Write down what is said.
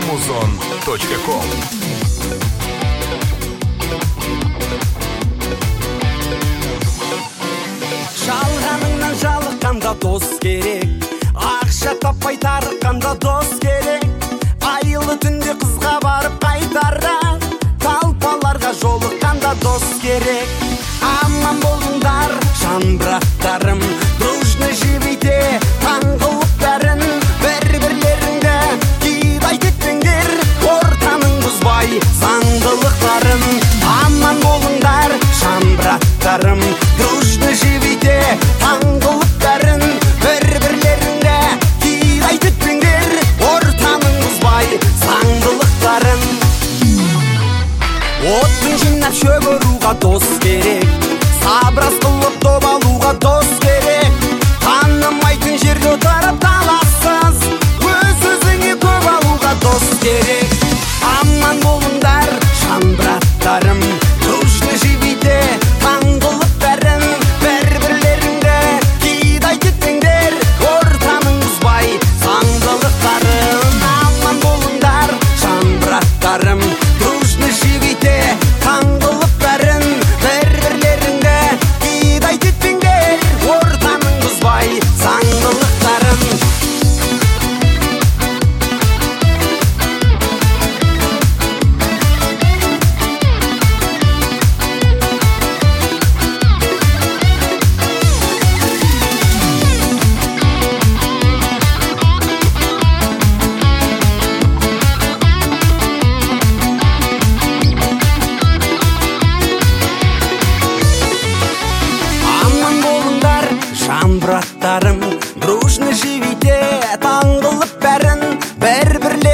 Muzon.com. Жалғаныңнан жалыққанда дос керек, ақша таппай тарыққанда дос керек. Айлы түнде қызға барып қайтарда, талпаларға жолыққанда дос керек. Аман болыңдар жан-браттарым, дружно живите, таңғылып бәрін, бір-бірлеріңді кидайт еттіңдер, ортаның бұзбай заңдылықтарын. Аман болыңдар жан-браттарым, дружно живите, таңғылып бәрін, бір-бірлеріңді кидайт еттіңдер, ортаның бұзбай заңдылықтарын. Оттың жинап шөп оруға дос керек, сабырас қылып топ алуға дос керек. Танымайтын жерде отырып талассыз, өз-өзіңе көп алуға дос керек. Аман болыңдар жан-браттарым, дружно живите, таңғылып бәрін, бір-бірлеріңді кидайт еттіңдер, ортаның бұзбай заңдылықтарын. Аман болыңдар жан-браттарым, дружно живите, таңғылып бәрін, бір-бірлеріңді кидайт еттіңдер, ортаның бұзбай заңдылықтарын. Аман болыңдар жан-браттарым, дружно живите, таңғылып бәрін, бір-бірлеріңді